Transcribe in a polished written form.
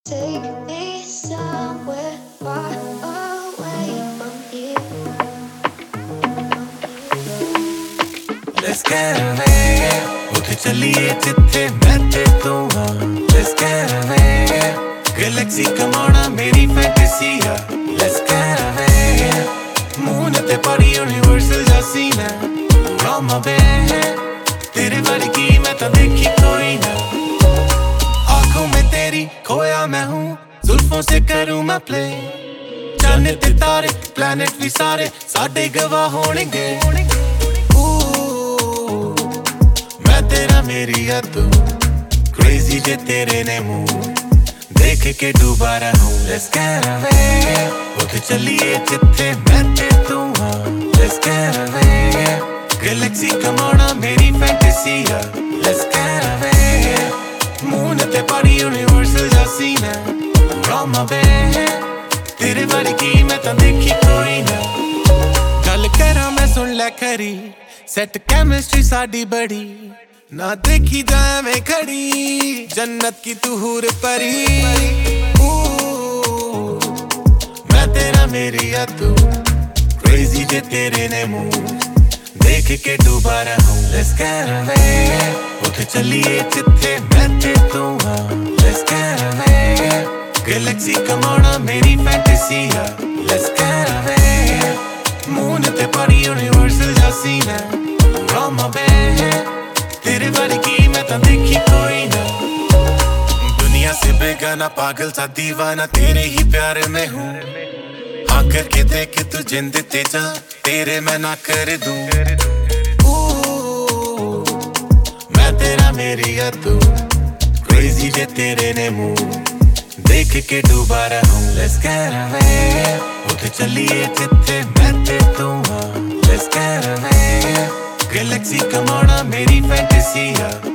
Take me somewhere far away from here. Let's get away. उठ चलिए जिथे मैं ते तू हाँ. Let's get away. Galaxy कमाना मेरी fantasy है. Let's get away. Moon ते पड़ी universal जा scene है. You're my babe. तेरे वर्गी मैं तो देखी कोई ना. आँखों में तेरी खोया मैं हूँ. जुल्फों से करूँ मैं play. जाने ते तारे planet भी सारे साडे गवाह होंगे. तेरा मेरी है तू crazy जे तेरे ने मुँह देख के डूबा रहूं. Let's get away. उठ चलिए जिथे मैं ते तू हाँ. Let's get away. Galaxy कमाना मेरी fantasy है. Let's get away. Moon ते पड़ी universal जा scene है. You're my babe. तेरे वर्गी मैं तो देखी कोई ना. गल करा मैं सुन ले खरी. Set chemistry साडी बड़ी. ना देखी जाए मैं खड़ी. जन्नत की तू हूर परी. मैं तेरा मेरी है तू crazy जे तेरे ने मुँह देख के डूबा रहूं. Let's get away. उठ चलिए जिथे मैं ते तू हाँ. Let's get away. Galaxy कमाना मेरी fantasy है. Let's get away. Moon ते पड़ी universal जा scene है. You're my babe. तेरे वर्गी मैं तो देखी कोई ना. दुनिया से बेगाना पागल सा दीवाना तेरे ही प्यार में हूँ. हाँ करके देख तू जिंद ते जा तेरे मैं ना कर दूँ. मैं तेरा मेरी है तू crazy जे तेरे ने मुँह देख के डूबा रहूं. Let's get away. उठ चलिए जिथे मैं ते तू हाँ. Let's get away. Galaxy कमाना मेरी fantasy है.